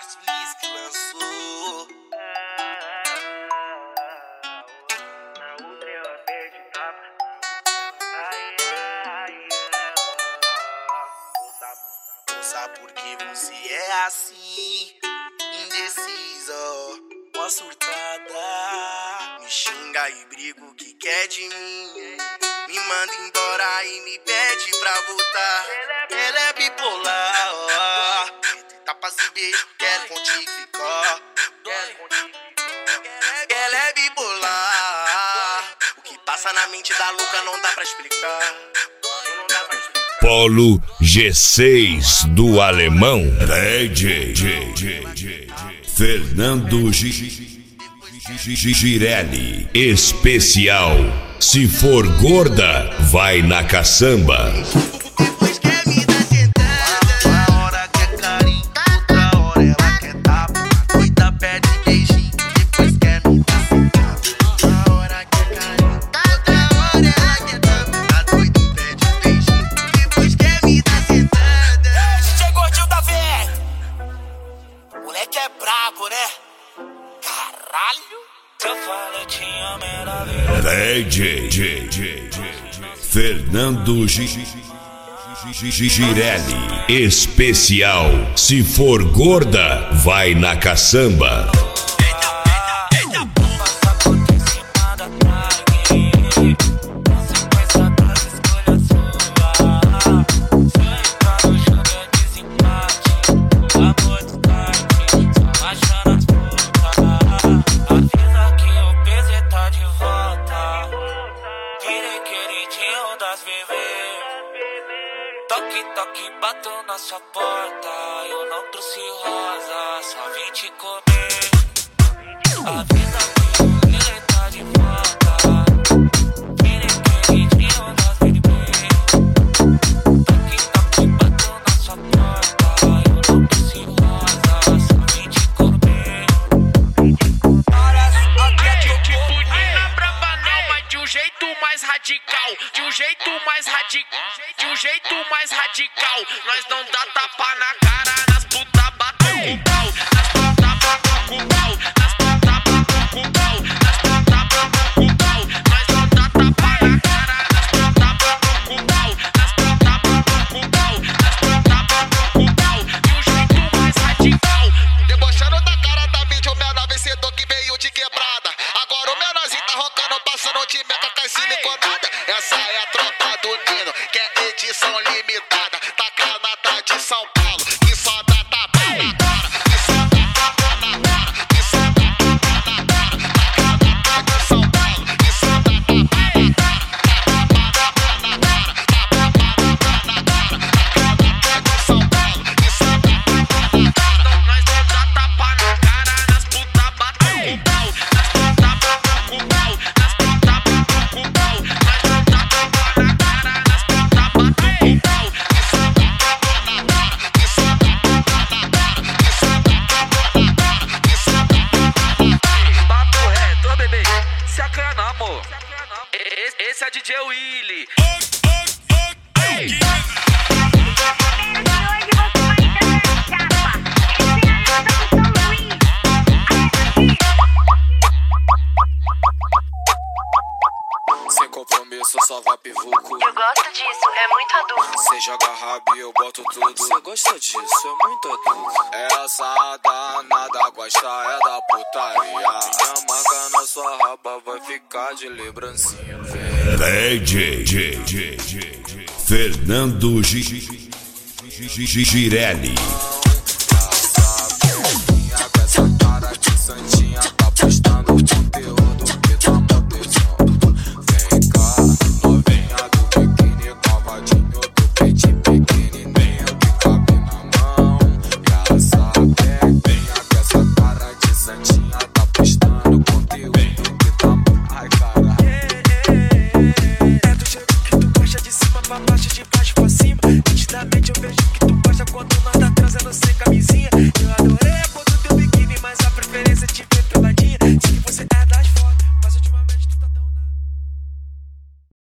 Marcilis que lançou. Sabe por que você é assim, indecisa, uma surtada. Me xinga e briga o que quer de mim, me manda embora e me pede pra voltar. Ela é bipolar, ó. Tapas e beijo, quero contigo ficar. Ela é bipolar. O que passa na mente da louca não dá pra explicar. Polo G6 do Alemão, DJ Fernando Girelli. Especial: se for gorda, vai na caçamba. Depois quer me dar sentada, uma hora quer carinho, outra hora ela quer tapa. Cuida, pede beijinho, depois quer me dar sentada. Uma hora quer carinho, outra hora ela quer tapa. Tá doido, pede beijinho, depois quer me dar sentada. DJ Gordinho da VR, moleque é brabo, né? Caralho! Se eu falo eu te amo, era verdade. DJ Fernando Girelli. Especial: se for gorda, vai na caçamba. Toque, toque, bato na sua porta. Eu não trouxe rosa, só vim te comer. Avisa que o ele tá de volta. Queridinho das bebês. Toque, toque, bato na sua porta. Eu não trouxe rosa, só vim te comer. Na brava não, mas de um jeito mais radical. De um jeito mais radical. De um jeito mais radical. Nós não dá tapa na cara, nas puta batem com pau. Nas puta batem com pau. Nas puta batem com pau. Nas puta batem com pau. Nós não dá tapa na cara, nas puta batem com pau. Nas puta batem com pau. Nas puta batem com pau. De um jeito mais radical. Debochando da cara da mídia, o menor vencedor que veio de quebrada. Agora o menorzinho tá roncando, passando de meca, cai siliconada. Essa é a tropa do Nino, que é edição limitada. Tá canata de São Paulo, que só dá tapa na cara. Que só dá tapa na cara. Que só dá tapa na cara. Tá canata de São Paulo, que só dá tapa na cara. Tapa na cara. Tapa na cara. Tá canata de São Paulo, que só dá tapa na cara. Nós não dá tapa na cara, nas puta batem com pau. Nas puta batem com pau. Nas puta batem com pau. Nós não dá tapa na cara, nas puta batem com pau. Papo reto, ô bebê, sacana, amor. Esse é DJ Willy. Sem compromisso, só vai pivuco. Eu gosto disso, é muito adulto. Cê joga rabo e eu boto tudo. Cê gosta disso, é muito adulto. Essa danada gosta é da putaria. A marca na sua raba vai ficar de lembrancinha. DJ Fernando Girelli.